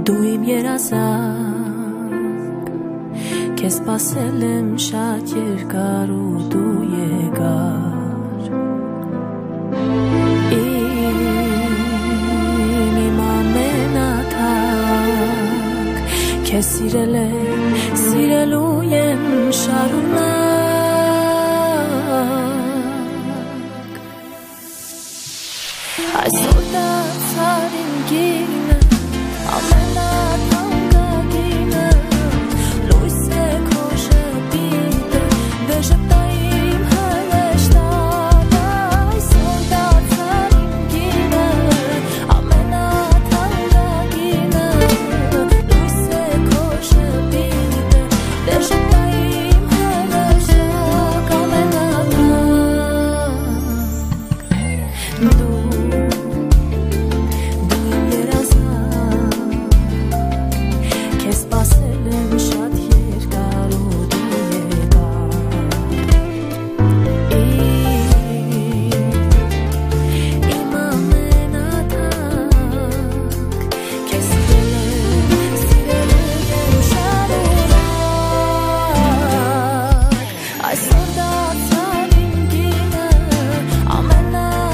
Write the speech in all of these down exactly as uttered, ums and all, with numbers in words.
Դու իմ երազանք, քեզ սպասել եմ շատ երկար ու դու եկար Իմ ամենաթանկ, քեզ սիրել եմ, սիրելու եմ շարունակ Այսօր դարձար իմ գինը ամենաթանկագինը լույս է քո շպիտը դե շպտա իմ հրեշտակը այսօր դարձար իմ գինը ամենաթանկագինը լույս է քո շպիտը դե շպտա իմ հրեշտակը ամենաթանկ դու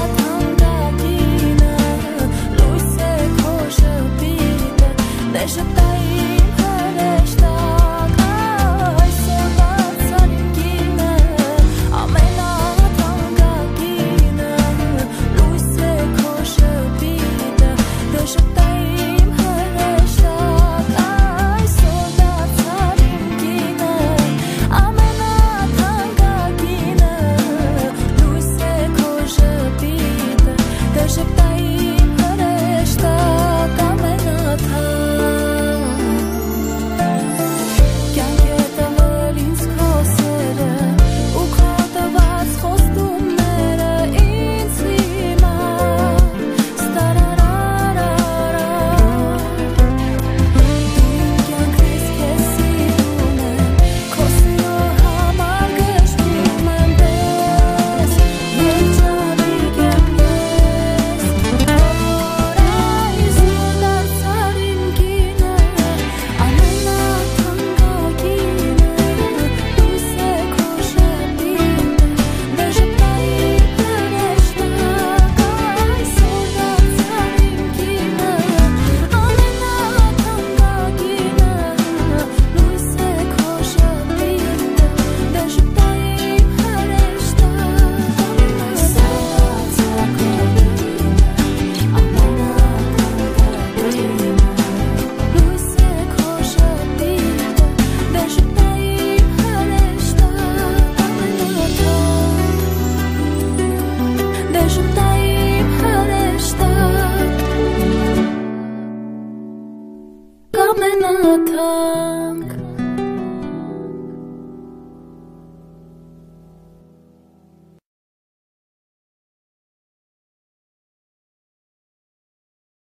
There's a